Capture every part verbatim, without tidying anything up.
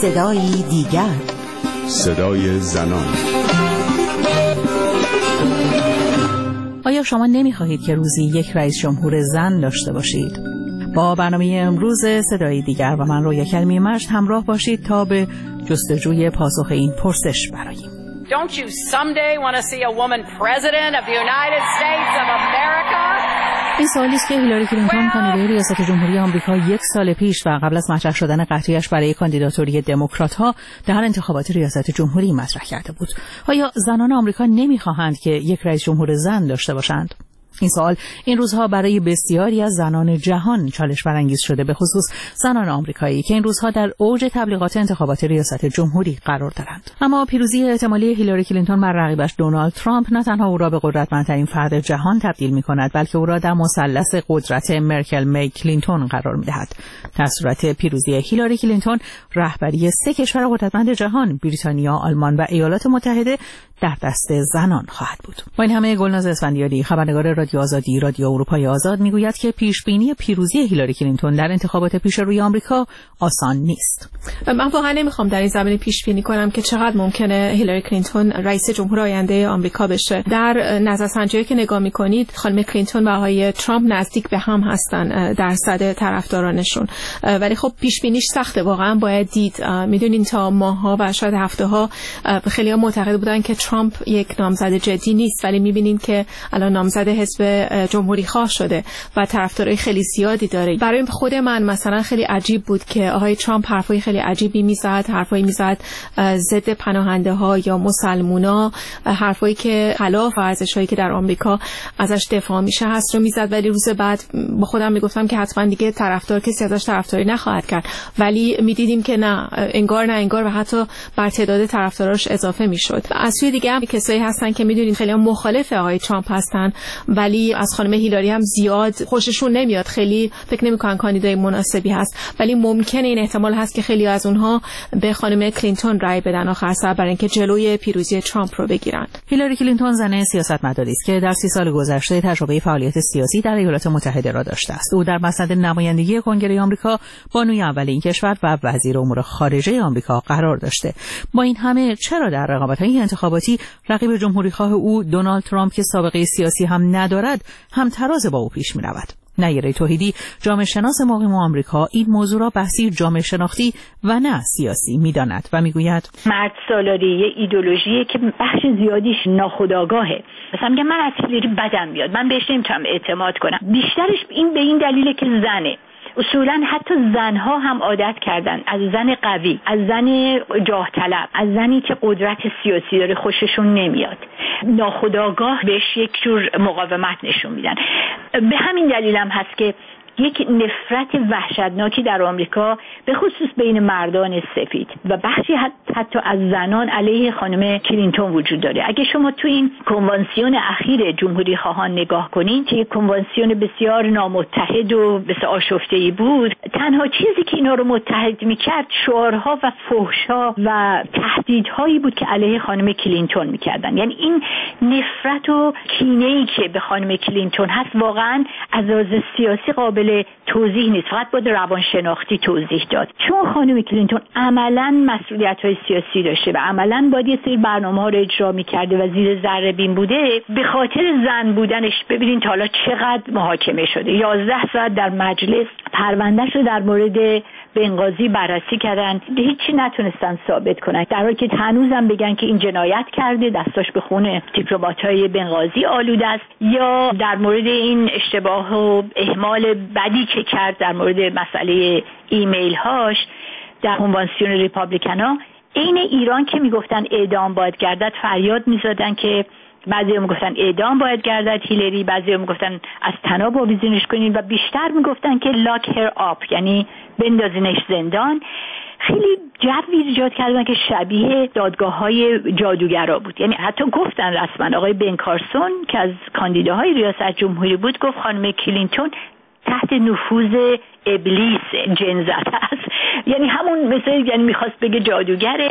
صدای دیگر، صدای زنان. آیا شما نمی‌خواهید که روزی یک رئیس جمهور زن داشته باشید؟ با برنامه امروز صدای دیگر و من رویا کریمی مجد همراه باشید تا به جستجوی پاسخ این پرسش براییم. Don't you someday want to see a woman president of the United States of America? این سوالی است که هیلاری کلینتون کاندیدای ریاست جمهوری آمریکا یک سال پیش و قبل از مطرح شدن قطعیش برای کاندیداتوری دموکرات‌ها در انتخابات ریاست جمهوری مطرح کرده بود. آیا زنان آمریکا نمی‌خواهند که یک رئیس جمهور زن داشته باشند؟ این سوال این روزها برای بسیاری از زنان جهان چالش برانگیز شده، به خصوص زنان آمریکایی که این روزها در اوج تبلیغات انتخابات ریاست جمهوری قرار دارند. اما پیروزی احتمالی هیلاری کلینتون بر رقیبش دونالد ترامپ نه تنها او را به قدرتمندترین فرد جهان تبدیل می‌کند، بلکه او را در مثلث قدرت مرکل می کلینتون قرار می‌دهد. در صورت پیروزی هیلاری کلینتون، رهبری سه کشور قدرتمند جهان، بریتانیا، آلمان و ایالات متحده، در دست زنان خواهد بود. با این همه گلناز اسفندیاری، خبرنگار رادیو آزادی، رادیو اروپای آزاد، میگوید که پیشبینی پیروزی هیلاری کلینتون در انتخابات پیش روی آمریکا آسان نیست. من واقعا نمیخوام در این زمینه پیش بینی کنم که چقدر ممکنه هیلاری کلینتون رئیس جمهور آینده آمریکا بشه. در نظرسنجی که نگاه میکنید، خانم کلینتون و آقای ترامپ نزدیک به هم هستن درصد طرفدارانشون، ولی خب پیش بینیش سخته. واقعا باید دید. میدونین تا ماه‌ها و شاید هفته‌ها خیلی‌ها معتقد بودن که ترامپ یک نامزد جدی نیست، ولی میبینیم که الان نامزد حزب جمهوری خواه شده و طرفدارای خیلی زیادی داره. برای خود من مثلا خیلی عجیب بود که آقای ترامپ حرفای خیلی عجیبی میزد، حرفایی میزد ضد پناهنده ها یا مسلمونا، حرفایی که خلاف ارزش‌هایی که در آمریکا ازش دفاع میشه هست رو میزد، ولی روز بعد با خودم میگفتم که حتما دیگه طرفدار کسی ازش طرفداری نخواهد کرد، ولی میدیدیم که نه، انگار نه انگار و حتی بر تعداد طرفداراش اضافه میشد. از سوی دیگه هم کسایی هستن که میدونید خیلی مخالف آقای ترامپ هستن، ولی از خانم هیلاری هم زیاد خوششون نمیاد، خیلی فکر نمی‌کنن کاندیدای مناسبی هست، ولی ممکنه این احتمال هست که خیلی از اونها به خانم کلینتون رای بدن آخر سر برای اینکه جلوی پیروزی ترامپ رو بگیرن. هیلاری کلینتون زن سیاستمداری است که در سی سال گذشته تجربه فعالیت سیاسی در ایالات متحده را داشته است. او در مسند نمایندگی کنگره آمریکا بانوی اول این کشور و وزیر امور خارجه آمریکا قرار داشته. با این همه چرا در رقابت‌های انتخاباتی رقیب جمهوری‌خواه او دونالد ترامپ که سابقه سیاسی هم ندارد، هم تراز با او پیش می‌رود؟ نیره توحیدی، جامعه شناس مقیم آمریکا، این موضوع را بحثی جامعه شناختی و نه سیاسی می‌داند و می‌گوید مرد سالاری یه ایدئولوژیه که بخش زیادیش ناخودآگاهه. مثلا میگم من از هیلاری بدم میاد، من بهش نمیتونم اعتماد کنم. بیشترش این به این دلیله که زنه. اصولا حتی زنها هم عادت کردن از زن قوی، از زن جاه طلب، از زنی که قدرت سیاسی داره خوششون نمیاد. ناخودآگاه بهش یک جور مقاومت نشون میدن. به همین دلیل هم هست که یک نفرت وحشتناکی در آمریکا به خصوص بین مردان سفید و بخشی حتی از زنان علیه خانم کلینتون وجود داره. اگه شما تو این کنوانسیون اخیر جمهوری خواهان نگاه کنین که یک کنوانسیون بسیار نامتحد و بسیار آشفته‌ای بود، تنها چیزی که اینا رو متحد میکرد شعارها و فحش‌ها و تهدیدهایی بود که علیه خانم کلینتون میکردن. یعنی این نفرت و کینه‌ای که به خانم کلینتون هست واقعا از لحاظ سیاسی قابل توضیح نیست، فقط باید روانشناختی توضیح داد. چون خانم کلینتون عملاً مسئولیت‌های سیاسی داشته و عملاً باید یه سری برنامه‌ها رو اجرا می‌کرده و زیر ذره بین بوده، به خاطر زن بودنش ببینین تا حالا چقدر محاکمه شده. یازده ساعت در مجلس پروندهش رو در مورد بنغازی بررسی کردن، هیچی نتونستن ثابت کنن، در حالی که هنوزم بگن که این جنایت کرده، دستاش به خون دیپلمات‌های بنغازی آلوده است، یا در مورد این اشتباه و اهمال بدی که کرد در مورد مسئله ایمیل هاش در کنوانسیون ریپابلیکنا. این ایران که میگفتن اعدام باید گردد فریاد میزدن که بعضی هم میگفتن اعدام باید گردد هیلاری، بعضی هم میگفتن از طناب آویزونش کنین و بیشتر میگفتن که لاک هر آپ، یعنی بندازینش زندان. خیلی جوی ایجاد کردن که شبیه دادگاه‌های جادوگرا بود. یعنی حتی گفتن رسما آقای بن کارسون که از کاندیداهای ریاست جمهوری بود گفت خانم کلینتون تحت نفوذ ابلیس جن زده است. یعنی همون مثل یعنی میخواست بگه جادوگره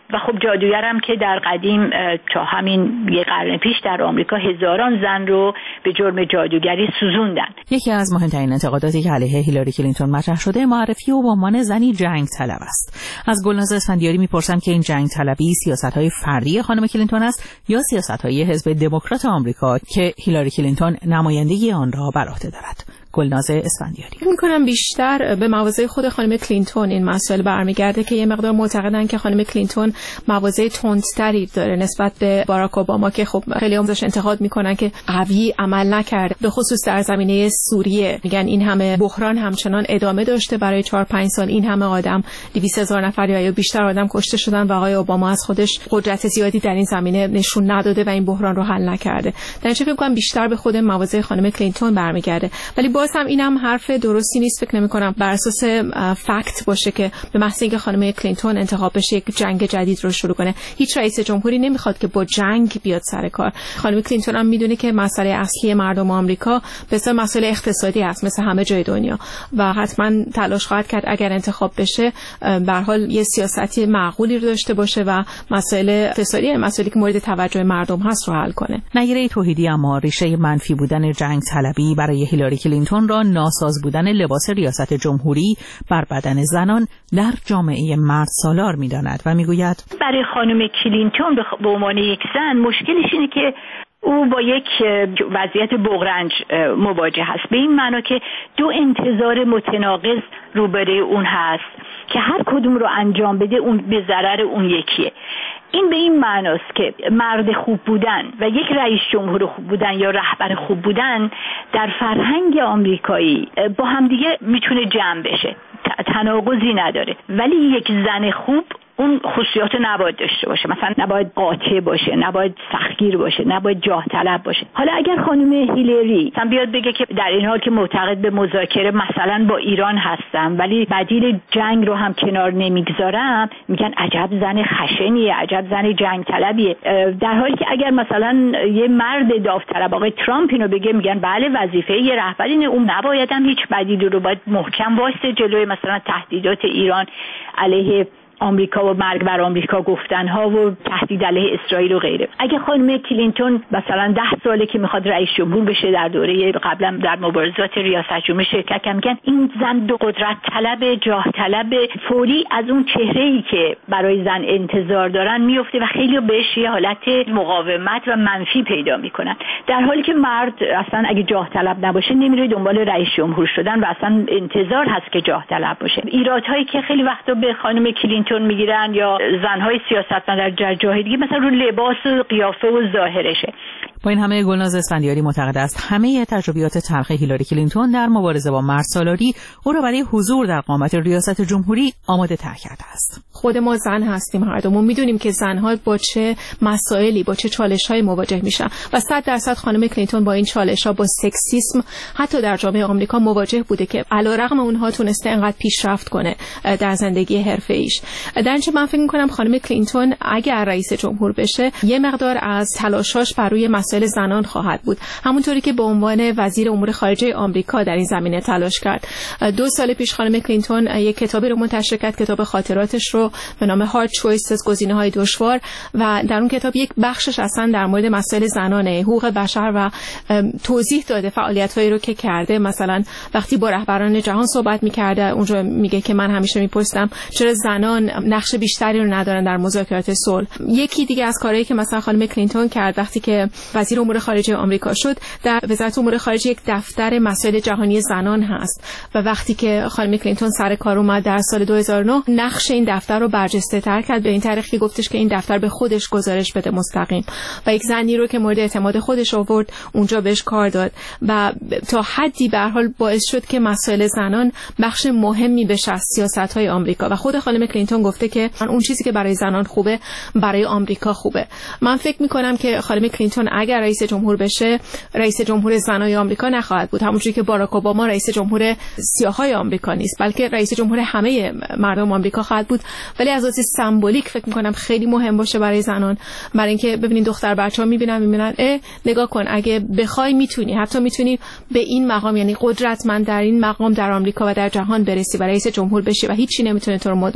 و خب جادوگرم که در قدیم تا همین یه قرن پیش در آمریکا هزاران زن رو به جرم جادوگری سوزوندن. یکی از مهمترین انتقاداتی که علیه هیلاری کلینتون مطرح شده معرفی او به عنوان زنی جنگ طلب است. از گلناز اسفندیاری میپرسم که این جنگ طلبی سیاست‌های فردی خانم کلینتون است یا سیاست‌های حزب دموکرات آمریکا که هیلاری کلینتون نمایندگی آن را بر عهده دارد؟ گلناز اسفندیاری: فکر می‌کنم بیشتر به مواضع خود خانم کلینتون این مسئله برمیگرده که یه مقدار معتقدن که خانم کلینتون مواضع تندتری داره نسبت به باراک اوباما که خب خیلی هم ازش انتقاد میکنن که قوی عمل نکرده، به خصوص در زمینه سوریه. میگن این همه بحران همچنان ادامه داشته برای چهار پنج سال، این همه آدم دویست هزار نفر یا بیشتر آدم کشته شدن و آقای اوباما از خودش قدرت زیادی در این زمینه نشون نداده و این بحران رو حل نکرده. در چه فکر می‌کنم بیشتر به خود مواضع خانم کلینتون برمیگرده. ولی باز هم اینم حرف درستی نیست. فکر نمی‌کنم بر اساس فکت باشه که به محض اینکه خانم کلینتون انتخاب بشه یک جنگ جدید رو شروع کنه. هیچ رئیس جمهوری نمیخواد که با جنگ بیاد سر کار. خانم کلینتون هم میدونه که مسئله اصلی مردم آمریکا بسیار مسئله اقتصادی است مثل همه جای دنیا و حتما تلاش خواهد کرد اگر انتخاب بشه به هر حال یه سیاستی معقولی رو داشته باشه و مسائل اقتصادی، مسائلی که مورد توجه مردم هست رو حل کنه. نگیره توحیدی اما ریشه منفی بودن جنگ طلبی برای هیلاری کلینتون را ناساز بودن لباس ریاست جمهوری بر بدن زنان در جامعه مرد سالار می‌داند و می‌گوید برای خانم کلینتون به عنوان یک زن مشکلش اینه که او با یک وضعیت بغرنج مواجه هست، به این معنا که دو انتظار متناقض روبروی اون هست که هر کدوم رو انجام بده اون به ضرر اون یکیه. این به این معناست که مرد خوب بودن و یک رئیس جمهور خوب بودن یا رهبر خوب بودن در فرهنگ آمریکایی با همدیگه میتونه جمع بشه، تناقضی نداره. ولی یک زن خوب اون خصوصیات رو نباید داشته باشه، مثلا نباید قاطع باشه، نباید سختگیر باشه، نباید جاه طلب باشه. حالا اگر خانم هیلاری مثلا بیاد بگه که در این حال که معتقد به مذاکره مثلا با ایران هستم ولی بدیل جنگ رو هم کنار نمیگذارم، میگن عجب زن خشنیه، عجب زن جنگ طلبیه. در حالی که اگر مثلا یه مرد داوطلب آقای ترامپ اینو بگه، میگن بله وظیفه یه رهبر اینه، اون نباید هم هیچ بدیلی رو باید محکم واسه جلوی مثلا تهدیدات ایران علیه آمریکا و مرگ بر آمریکا گفتنها و تهدید علیه اسرائیل و غیره. اگه خانم کلینتون مثلا ده ساله که میخواد رئیس جمهور بشه، در دوره قبلا در مبارزات ریاست جمهوری شرکت کرد، میگن این زن دو قدرت طلب، جاه طلب، فوری از اون چهره‌ای که برای زن انتظار دارن میفته و خیلی بهش یه حالت مقاومت و منفی پیدا میکنن، در حالی که مرد اصلا اگه جاه طلب نباشه نمیره دنبال رئیس جمهور شدن و اصلا انتظار هست که جاه طلب باشه. ایرادهایی که خیلی وقتا به خانم کلینتون میگیرن یا زنهای سیاستمدار در جاهای دیگه مثلا رو لباس و قیافه و ظاهرشه. با این همه گلناز اسفندیاری معتقد است همه تجربیات تلخ هیلاری کلینتون در مبارزه با مرد سالاری او را برای حضور در قامت ریاست جمهوری آماده تر کرده است. خود ما زن هستیم، هر دومون میدونیم که زنها با چه مسائلی، با چه چالش‌هایی مواجه میشن و صد درصد خانم کلینتون با این چالش‌ها، با سکسیسم حتی در جامعه آمریکا مواجه بوده که علیرغم اونها تونسته انقدر پیشرفت کنه در زندگی حرفه‌ایش. در اینجا من فکر می‌کنم خانم کلینتون اگر رئیس جمهور بشه یه مقدار از تلاشاش بر روی مسائل زنان خواهد بود، همونطوری که به عنوان وزیر امور خارجه آمریکا در این زمینه تلاش کرد. دو سال پیش خانم کلینتون یک کتابی رو منتشر کرد، کتاب خاطراتش رو به نام Hard Choices، گزینه‌های دشوار، و در اون کتاب یک بخشش اصلا در مورد مسائل زنانه، حقوق بشر و توضیح داده فعالیت‌هایی رو که کرده. مثلا وقتی با رهبران جهان صحبت می‌کرده اونجا میگه که من همیشه میپرسیدم چرا زنان نقش بیشتری رو ندارن در مذاکرات صلح. یکی دیگه از کارهایی که مثلا خانم کلینتون کرد وقتی که وزیر امور خارجه آمریکا شد، در وزارت امور خارجه یک دفتر مسائل جهانی زنان هست و وقتی که خانم کلینتون سر کار اومد در سال دو هزار و نه نقش این دفتر رو برجسته‌تر کرد، به این طریق که گفتش که این دفتر به خودش گزارش بده مستقیم و یک زنی رو که مورد اعتماد خودش آورد اونجا بهش کار داد و تا حدی به هر حال باعث شد که مسائل زنان بخش مهمی بشه از سیاست‌های آمریکا و خود خانم کلینتون گفته که اون چیزی که برای زنان خوبه برای آمریکا خوبه. من فکر می‌کنم که خانم کلینتون اگر رئیس جمهور بشه رئیس جمهور زنای آمریکا نخواهد بود، همونجوری که باراک اوباما رئیس جمهور سیاهای آمریکا نیست بلکه رئیس جمهور همه مردم آمریکا خواهد بود. ولی از لحاظ سمبولیک فکر می‌کنم خیلی مهم باشه برای زنان، برای اینکه ببینین دختر بچه‌ها می‌بینن می‌بینن اه نگاه کن اگه بخوای میتونی، حتی میتونی به این مقام، یعنی قدرتمند در این مقام در آمریکا و در جهان برسی و رئیس جمهور بشی و هیچی نمیتونه تو رو متوقف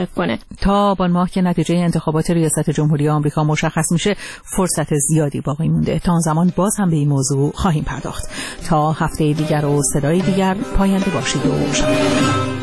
حفظ کنه. تا آبان ماه که نتیجه انتخابات ریاست جمهوری آمریکا مشخص میشه فرصت زیادی باقی مونده. تا آن زمان باز هم به این موضوع خواهیم پرداخت. تا هفته دیگر و صدای دیگر، پاینده باشید و شاد.